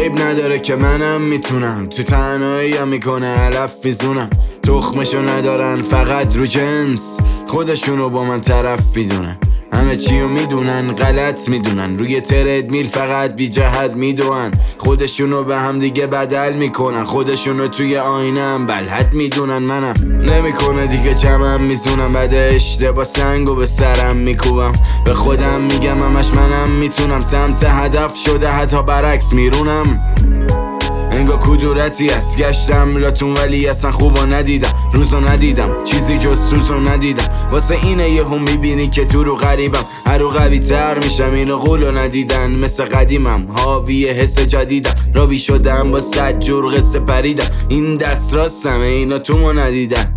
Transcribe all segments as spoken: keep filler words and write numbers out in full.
عیب نداره که منم میتونم، تو تنهایی هم میکنه علف میزونم. تخمشو ندارن فقط رو جنس، خودشونو با من طرف میدونن. همه چیو میدونن غلط میدونن، روی ترد میل فقط بی جهت میدونن. خودشونو به هم دیگه بدل میکنن، خودشونو توی آینم بلحت میدونن. منم نمیکنه دیگه جمعم میزونم، بعد اشتباه سنگو به سرم میکوبم. به خودم میگم همش منم میتونم، سمت هدف شده حتی برعکس میرونم. انگار کدورتی است گشتم لاتون ولی اصلا خوبا ندیدم، روزو ندیدم چیزی جز سوزو ندیدم. واسه اینه یه هم میبینی که تو رو غریبم، هر رو قوی تر میشم اینو قولو ندیدن. مثل قدیمم حاوی حس جدیدم، راوی شدم با صد جور قصه پریدم. این دست راستمه اینا تو ما ندیدن.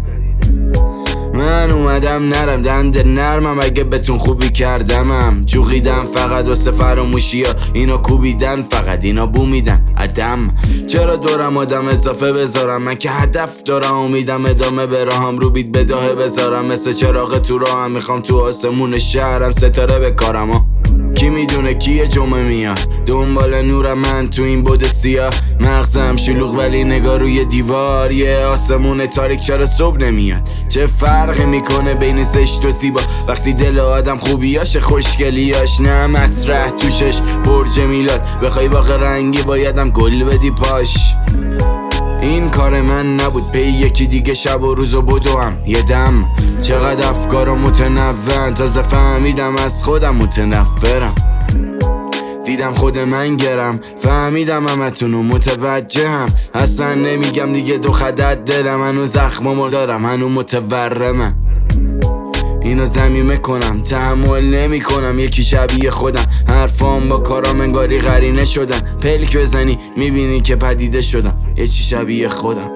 من اومدم نرم دنده نرمم، اگه بهتون خوبی کردمم. جوغیدم فقط واسه فراموشی ها، اینا کوبیدن فقط اینا بومیدن عدم. چرا دورم آدم اضافه بذارم، من که هدف دارم امیدم ادامه براهم. رو بیت بداهه بذارم مثل چراغ تو راهم، میخوام تو آسمون شهرم ستاره بکارم ها. کی میدونه کیه جمعه میاد دنبال نورم، من تو این بود سیاه. مغزم شلوغ ولی نگاه روی دیوار، یه آسمون تاریک چرا صبح نمیاد. چه فرقی میکنه بین زشت و زیبا وقتی دل آدم خوبیاش خوشگلیاش نه مطرح توشش برج میلاد. بخوای باغ رنگی بایدم گل بدی پاش. این کار من نبود پی یکی دیگه شب و روز و بدوم یه دم. چقدر افکارم متنوعن، تازه فهمیدم از خودم متنفرم. دیدم خود من گرم، فهمیدم همتونو متوجهم. اصلا نمیگم دیگه دو خدت دلم، هنو زخممو دارم هنو متورمم. اینو زمین کنم تحمل نمی کنم، یکی شبیه خودم. حرفام با کارام انگاری قرینه شدن، پلک بزنی میبینی که پدیده شدم یه چی شبیه خودم.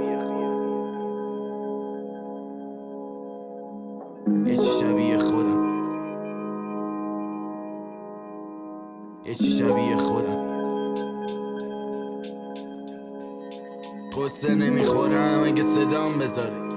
یه چی شبیه خودم، یه چی شبیه خودم. قصه نمیخورم اگه صدام بذاره.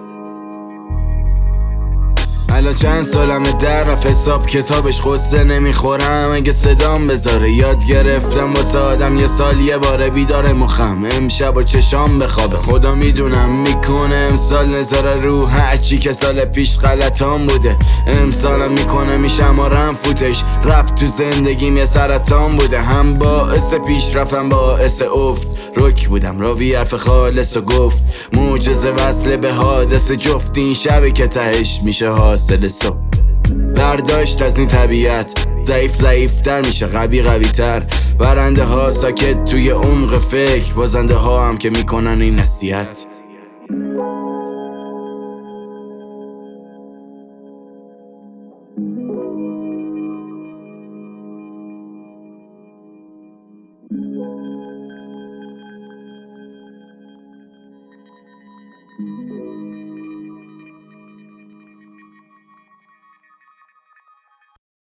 الان چند سالمه در رفت حساب کتابش، قصه نمیخورم اگه صدام بذاره. یاد گرفتم واسه آدم یه سال یه باره بیدار مخم، امشب و چشام بخوابه. خدا میدونم میکنه امسال نظاره رو هرچی که سال پیش غلطام بوده. امسالم میکنه میشم آرم فوتش، رفت تو زندگیم یه سرطان بوده. هم باعث پیش رفتم باعث افت، رک بودم راوی حرف خالص و گفت. معجزه وصله به حادث جفت، این شبی که تهش میشه حاصل صبح. برداشت از این طبیعت ضعیف ضعیفتر میشه قوی قوی تر. برنده ها ساکت توی عمق فکر، بازنده ها هم که میکنن این نصیحت.